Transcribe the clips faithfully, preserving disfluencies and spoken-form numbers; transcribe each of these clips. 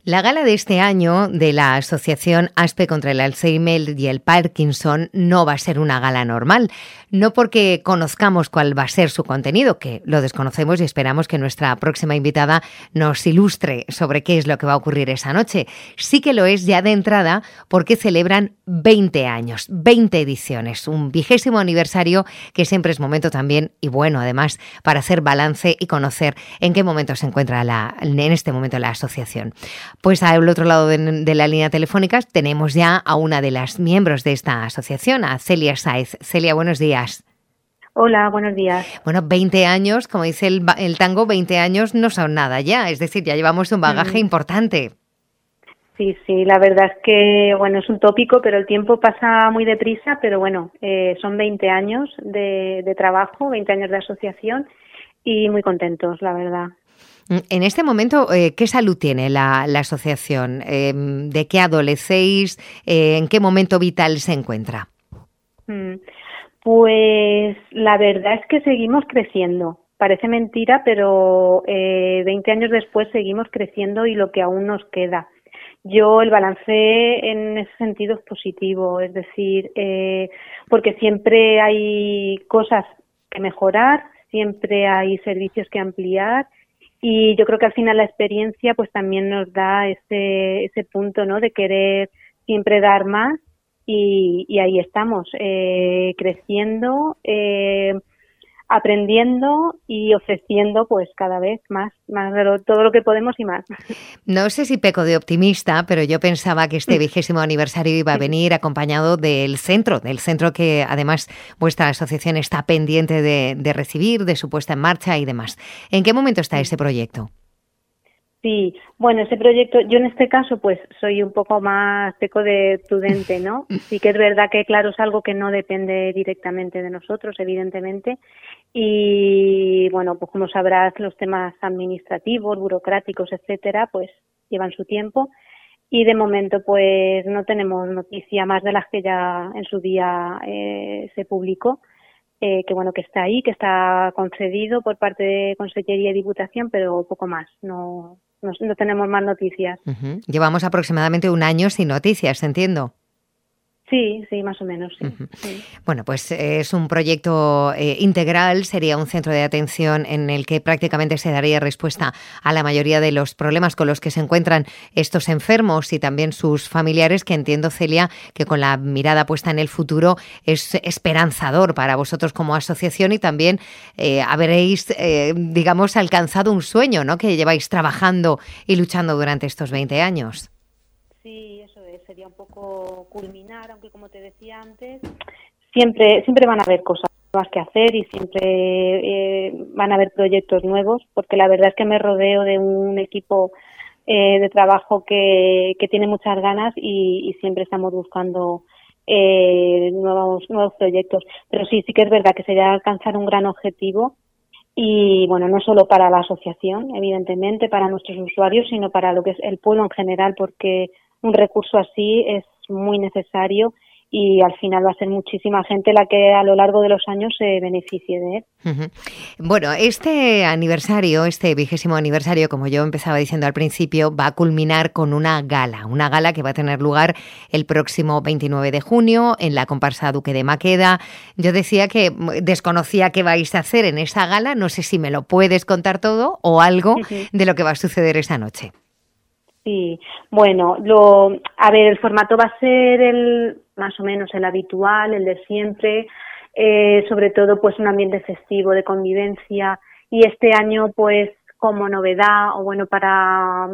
La gala de este año de la Asociación ASPE contra el Alzheimer y el Parkinson no va a ser una gala normal, no porque conozcamos cuál va a ser su contenido, que lo desconocemos y esperamos que nuestra próxima invitada nos ilustre sobre qué es lo que va a ocurrir esa noche. Sí que lo es ya de entrada porque celebran veinte años, veinte ediciones, un vigésimo aniversario que siempre es momento también, y bueno, además, para hacer balance y conocer en qué momento se encuentra la, en este momento la asociación. Pues al otro lado de, de la línea telefónica tenemos ya a una de las miembros de esta asociación, a Celia Sáez. Celia, buenos días. Hola, buenos días. Bueno, veinte años, como dice el, el tango, veinte años no son nada ya, es decir, ya llevamos un bagaje mm. importante. Sí, sí, la verdad es que, bueno, es un tópico, pero el tiempo pasa muy deprisa, pero bueno, eh, son veinte años de, de trabajo, veinte años de asociación y muy contentos, la verdad. En este momento, eh, ¿qué salud tiene la, la asociación? Eh, ¿De qué adolecéis? Eh, ¿En qué momento vital se encuentra? Pues la verdad es que seguimos creciendo. Parece mentira, pero eh, veinte años después seguimos creciendo y lo que aún nos queda. Yo el balance en ese sentido es positivo, es decir, eh, porque siempre hay cosas que mejorar, siempre hay servicios que ampliar. Y yo creo que al final la experiencia pues también nos da ese ese punto, ¿no?, de querer siempre dar más y, y ahí estamos, eh, creciendo, eh, aprendiendo y ofreciendo pues cada vez más, más de lo, todo lo que podemos y más. No sé si peco de optimista, pero yo pensaba que este vigésimo aniversario iba a venir acompañado del centro, del centro que además vuestra asociación está pendiente de, de recibir, de su puesta en marcha y demás. ¿En qué momento está ese proyecto? Sí, bueno, ese proyecto, yo en este caso pues soy un poco más peco de prudente, ¿no? Sí que es verdad que claro es algo que no depende directamente de nosotros, evidentemente, y bueno, pues como sabrás los temas administrativos, burocráticos, etcétera, pues llevan su tiempo y de momento pues no tenemos noticia más de las que ya en su día eh, se publicó. Eh, que bueno, que está ahí, que está concedido por parte de Consellería y Diputación, pero poco más, no, no, no tenemos más noticias. Uh-huh. Llevamos aproximadamente un año sin noticias, entiendo. Sí, sí, más o menos, sí. Uh-huh. sí. Bueno, pues es un proyecto eh, integral, sería un centro de atención en el que prácticamente se daría respuesta a la mayoría de los problemas con los que se encuentran estos enfermos y también sus familiares, que entiendo, Celia, que con la mirada puesta en el futuro es esperanzador para vosotros como asociación y también eh, habréis, eh, digamos, alcanzado un sueño, ¿no?, que lleváis trabajando y luchando durante estos veinte años. Sí, eso es, sería un poco culminar, aunque como te decía antes, siempre siempre van a haber cosas nuevas que hacer y siempre eh, van a haber proyectos nuevos, porque la verdad es que me rodeo de un equipo eh, de trabajo que, que tiene muchas ganas y, y siempre estamos buscando eh, nuevos nuevos proyectos. Pero sí, sí que es verdad que sería alcanzar un gran objetivo y bueno, no solo para la asociación, evidentemente, para nuestros usuarios, sino para lo que es el pueblo en general, porque un recurso así es muy necesario y al final va a ser muchísima gente la que a lo largo de los años se beneficie de él. Uh-huh. Bueno, este aniversario, este vigésimo aniversario, como yo empezaba diciendo al principio, va a culminar con una gala, una gala que va a tener lugar el próximo veintinueve de junio en la comparsa Duque de Maqueda. Yo decía que desconocía qué vais a hacer en esa gala, no sé si me lo puedes contar todo o algo uh-huh. de lo que va a suceder esa noche. Sí, bueno, lo, a ver, el formato va a ser el más o menos el habitual, el de siempre, eh, sobre todo pues un ambiente festivo de convivencia y este año pues como novedad o bueno para,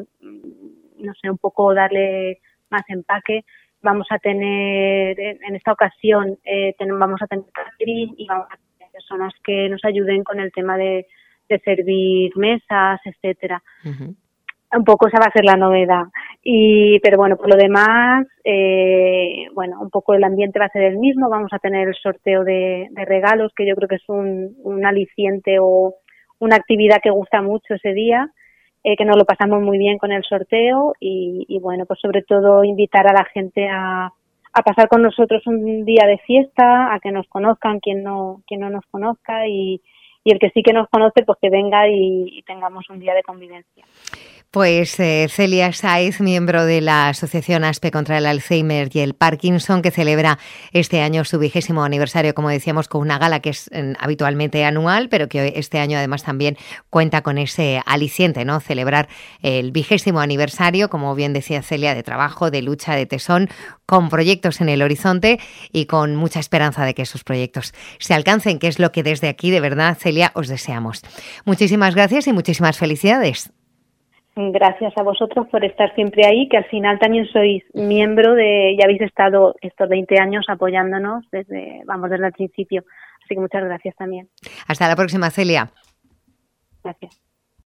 no sé, un poco darle más empaque, vamos a tener, en esta ocasión eh, ten, vamos a tener catering y vamos a tener personas que nos ayuden con el tema de, de servir mesas, etcétera. Uh-huh. Un poco esa va a ser la novedad. Y, pero bueno, por lo demás, eh, bueno, un poco el ambiente va a ser el mismo. Vamos a tener el sorteo de, de regalos, que yo creo que es un, un aliciente o una actividad que gusta mucho ese día, eh, que nos lo pasamos muy bien con el sorteo y, y bueno, pues sobre todo invitar a la gente a, a pasar con nosotros un día de fiesta, a que nos conozcan quien no, quien no nos conozca y, y el que sí que nos conoce, pues que venga y, y tengamos un día de convivencia. Pues eh, Celia Sáez, miembro de la Asociación ASPE contra el Alzheimer y el Parkinson, que celebra este año su vigésimo aniversario, como decíamos, con una gala que es eh, habitualmente anual, pero que este año además también cuenta con ese aliciente, ¿no? Celebrar el vigésimo aniversario, como bien decía Celia, de trabajo, de lucha, de tesón, con proyectos en el horizonte y con mucha esperanza de que esos proyectos se alcancen, que es lo que desde aquí, de verdad, Celia, os deseamos. Muchísimas gracias y muchísimas felicidades. Gracias a vosotros por estar siempre ahí, que al final también sois miembro de, ya habéis estado estos veinte años apoyándonos desde, vamos, desde el principio. Así que muchas gracias también. Hasta la próxima, Celia. Gracias.